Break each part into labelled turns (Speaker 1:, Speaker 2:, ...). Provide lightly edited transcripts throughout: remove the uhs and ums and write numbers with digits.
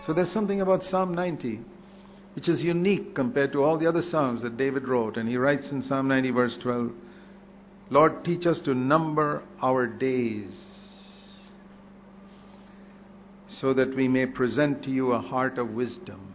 Speaker 1: So there's something about Psalm 90 which is unique compared to all the other Psalms that David wrote. And he writes in Psalm 90 verse 12, Lord, teach us to number our days so that we may present to you a heart of wisdom.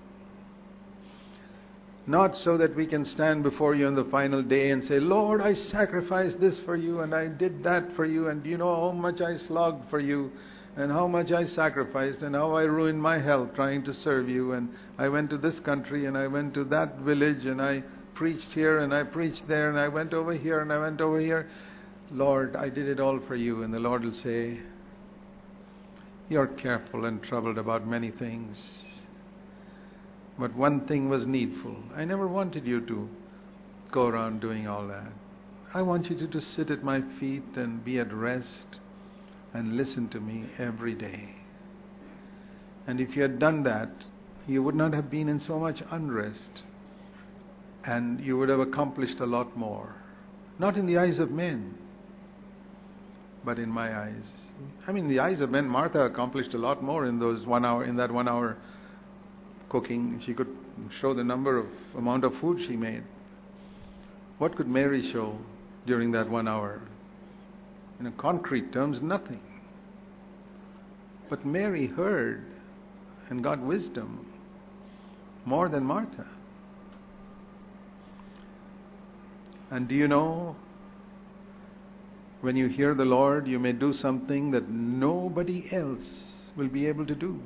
Speaker 1: Not so that we can stand before you on the final day and say, Lord, I sacrificed this for you and I did that for you, and you know how much I slogged for you and how much I sacrificed and how I ruined my health trying to serve you, and I went to this country and I went to that village and I preached here and I preached there and I went over here and I went over here. Lord, I did it all for you. And the Lord will say, you're careful and troubled about many things, but one thing was needful. I never wanted you to go around doing all that. I want you to just sit at my feet and be at rest and listen to me every day. And if you had done that, you would not have been in so much unrest, and you would have accomplished a lot more. Not in the eyes of men, but in my eyes. I mean, in the eyes of men, Martha accomplished a lot more in those 1 hour, in that 1 hour cooking. She could show the amount of food she made. What could Mary show during that 1 hour? In concrete terms, nothing. But Mary heard and got wisdom more than Martha. And do you know, when you hear the Lord, you may do something that nobody else will be able to do.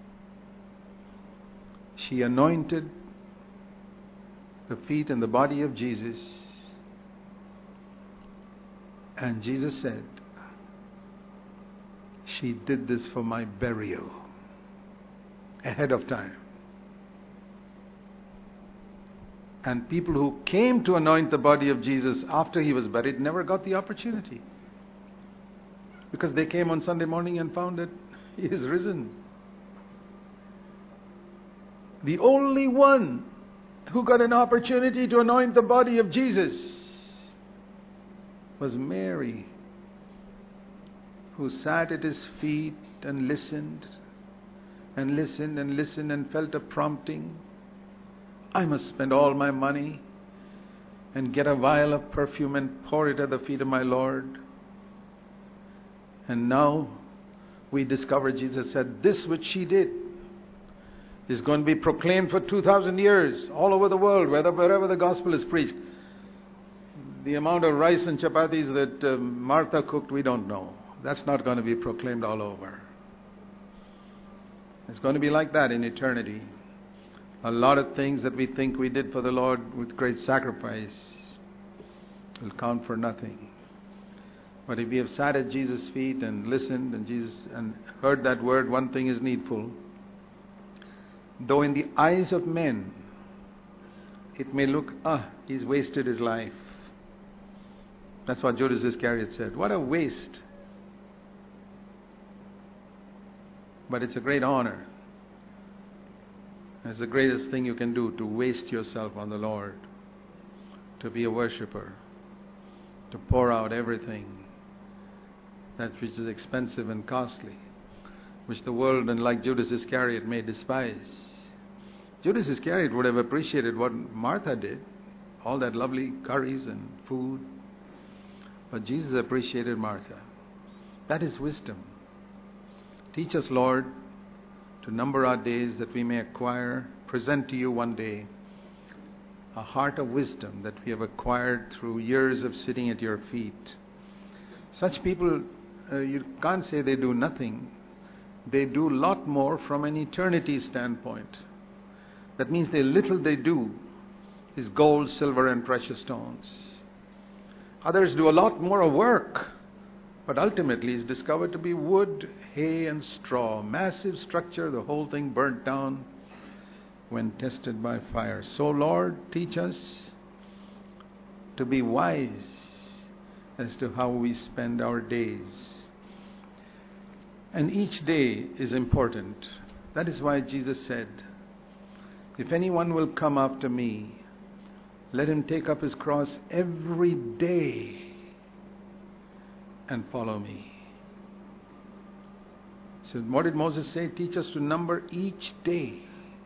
Speaker 1: She anointed the feet and the body of Jesus, and Jesus said, she did this for my burial, ahead of time. And people who came to anoint the body of Jesus after he was buried never got the opportunity, because they came on Sunday morning and found that he is risen. The only one who got an opportunity to anoint the body of Jesus was Mary, who sat at his feet and listened and listened and listened and felt a prompting. I must spend all my money and get a vial of perfume and pour it at the feet of my Lord. And now we discover Jesus said, this which she did is going to be proclaimed for 2,000 years all over the world, wherever the gospel is preached. The amount of rice and chapatis that Martha cooked, we don't know. That's not going to be proclaimed all over. It's going to be like that in eternity. A lot of things that we think we did for the Lord with great sacrifice will count for nothing. But if we have sat at Jesus' feet and listened and heard that word, one thing is needful. Though in the eyes of men it may look, he's wasted his life. That's what Judas Iscariot said. What a waste. But it's a great honor. It's the greatest thing you can do, to waste yourself on the Lord, to be a worshipper, to pour out everything that which is expensive and costly, which the world, and like Judas Iscariot, may despise. Judas Iscariot would have appreciated what Martha did, all that lovely curries and food. But Jesus appreciated Martha. That is wisdom. Teach us, Lord, to number our days that we may present to you one day a heart of wisdom that we have acquired through years of sitting at your feet. Such people, you can't say they do nothing. They do a lot more from an eternity standpoint. That means the little they do is gold, silver and precious stones. Others do a lot more of work, but ultimately is discovered to be wood, hay and straw. Massive structure, the whole thing burnt down when tested by fire. So Lord, teach us to be wise as to how we spend our days. And each day is important. That is why Jesus said, if anyone will come after me, let him take up his cross every day and follow me. So what did Moses say? Teach us to number each day.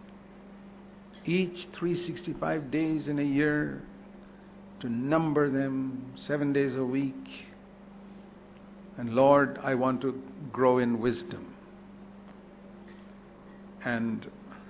Speaker 1: Each 365 days in a year, to number them 7 days a week. And Lord, I want to grow in wisdom. And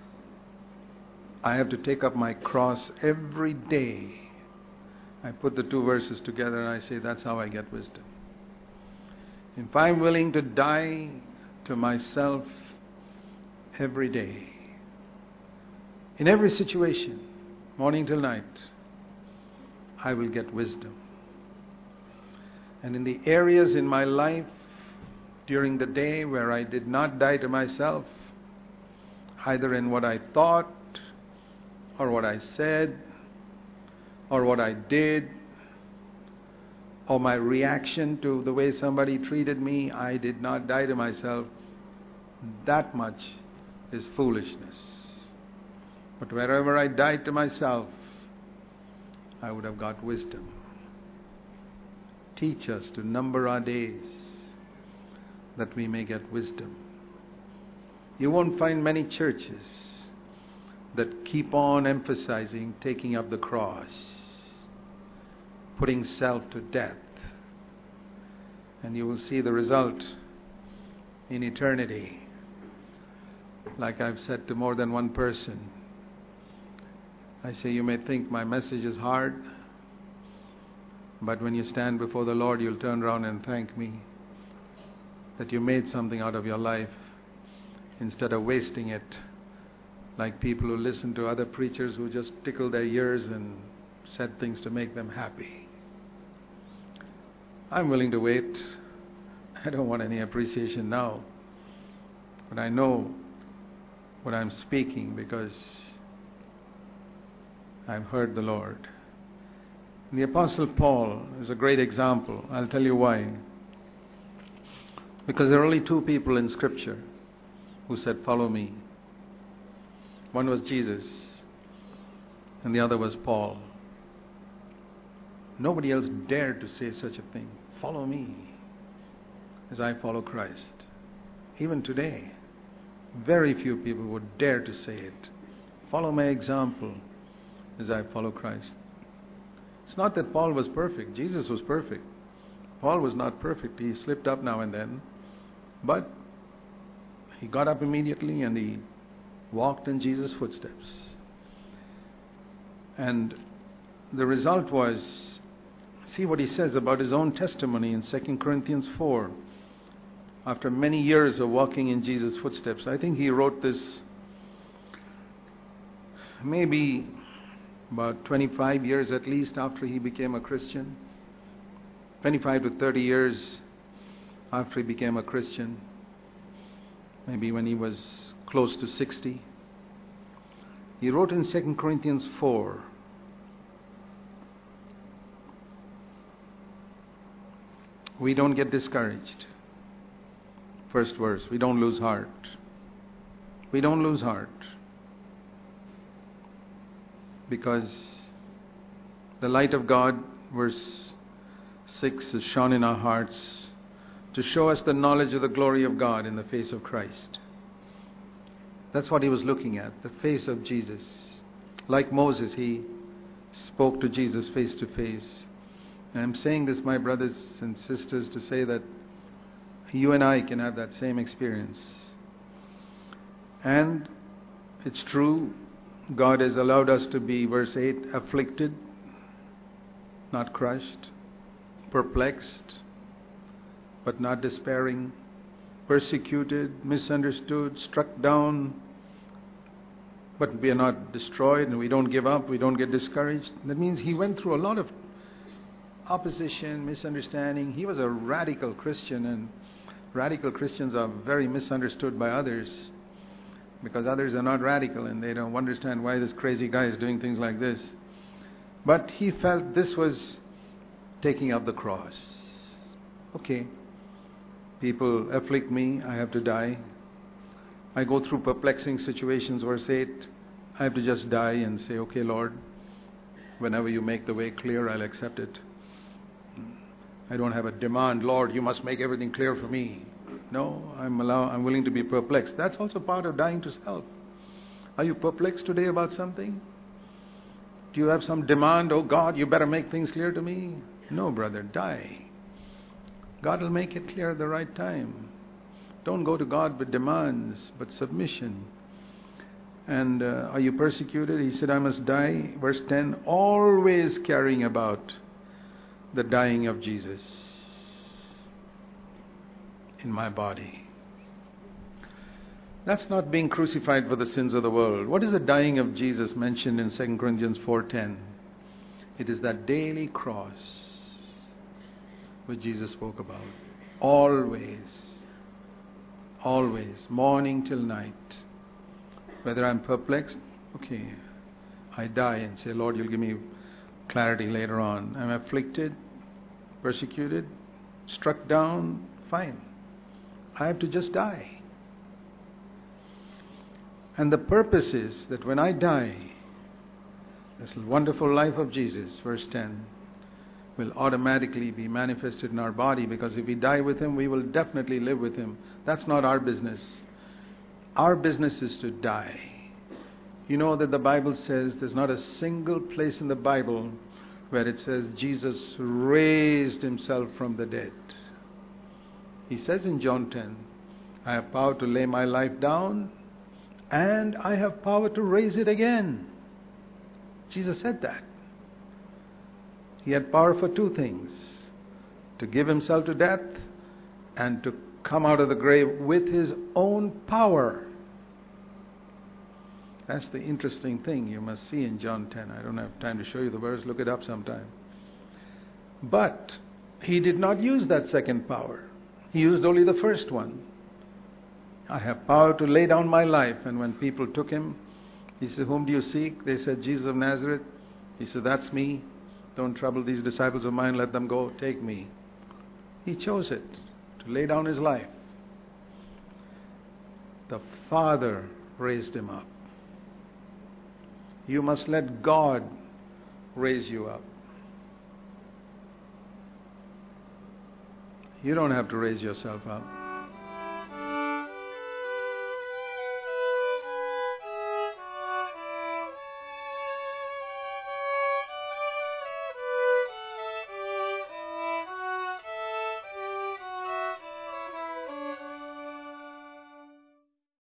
Speaker 1: I have to take up my cross every day. I put the two verses together and I say, that's how I get wisdom. If I'm willing to die to myself every day, in every situation, morning till night, I will get wisdom. And in the areas in my life during the day where I did not die to myself, either in what I thought, or what I said, or what I did, or my reaction to the way somebody treated me, I did not die to myself. That much is foolishness. But wherever I died to myself, I would have got wisdom. Teach us to number our days, that we may get wisdom. You won't find many churches that keep on emphasizing taking up the cross, putting self to death. And you will see the result in eternity. Like I've said to more than one person, I say, you may think my message is hard, but when you stand before the Lord, you'll turn around and thank me that you made something out of your life instead of wasting it like people who listen to other preachers who just tickle their ears and said things to make them happy. I'm willing to wait. I don't want any appreciation now, but I know what I'm speaking because I've heard the Lord. And the Apostle Paul is a great example. I'll tell you why. Because there are only two people in Scripture who said, follow me. One was Jesus, and the other was Paul. Nobody else dared to say such a thing. Follow me as I follow Christ. Even today, very few people would dare to say it. Follow my example as I follow Christ. It's not that Paul was perfect. Jesus was perfect. Paul was not perfect. He slipped up now and then. But he got up immediately and he walked in Jesus' footsteps. And the result was, see what he says about his own testimony in 2 Corinthians 4. After many years of walking in Jesus' footsteps, I think he wrote this maybe about 25 years at least after he became a Christian. 25 to 30 years after he became a Christian. Maybe when he was close to 60. He wrote in 2 Corinthians 4, we don't get discouraged. First verse, we don't lose heart. We don't lose heart. Because the light of God, verse 6, is shone in our hearts to show us the knowledge of the glory of God in the face of Christ. That's what he was looking at, the face of Jesus. Like Moses, he spoke to Jesus face to face. And I'm saying this, my brothers and sisters, to say that you and I can have that same experience. And it's true, God has allowed us to be, verse 8, afflicted, not crushed, perplexed, but not despairing, persecuted, misunderstood, struck down, but we are not destroyed and we don't give up, we don't get discouraged. That means he went through a lot of opposition, misunderstanding. He was a radical Christian, and radical Christians are very misunderstood by others because others are not radical and they don't understand why this crazy guy is doing things like this. But he felt this was taking up the cross. Okay, people afflict me, I have to die. I go through perplexing situations, verse 8, I have to just die and say, okay, Lord, whenever you make the way clear, I'll accept it. I don't have a demand, Lord, you must make everything clear for me. No, I'm willing to be perplexed. That's also part of dying to self. Are you perplexed today about something? Do you have some demand? Oh God, you better make things clear to me. No, brother, die. God will make it clear at the right time. Don't go to God with demands, but submission. And are you persecuted? He said, I must die. Verse 10, always carrying about the dying of Jesus in my body. That's not being crucified for the sins of the world. What is the dying of Jesus mentioned in 2 Corinthians 4:10? It is that daily cross which Jesus spoke about. Always, morning till night. Whether I'm perplexed, okay, I die and say, Lord, you'll give me clarity later on. I'm afflicted, persecuted, struck down, fine. I have to just die. And the purpose is that when I die, this wonderful life of Jesus, verse 10, will automatically be manifested in our body, because if we die with Him, we will definitely live with Him. That's not our business. Our business is to die. You know that the Bible says there's not a single place in the Bible where it says Jesus raised Himself from the dead. He says in John 10, I have power to lay my life down and I have power to raise it again. Jesus said that. He had power for two things: to give Himself to death and to come out of the grave with His own power. That's the interesting thing you must see in John 10. I don't have time to show you the verse. Look it up sometime. But He did not use that second power. He used only the first one. I have power to lay down my life. And when people took Him, He said, whom do you seek? They said, Jesus of Nazareth. He said, that's me. Don't trouble these disciples of mine. Let them go. Take me. He chose it, to lay down His life. The Father raised Him up. You must let God raise you up. You don't have to raise yourself up.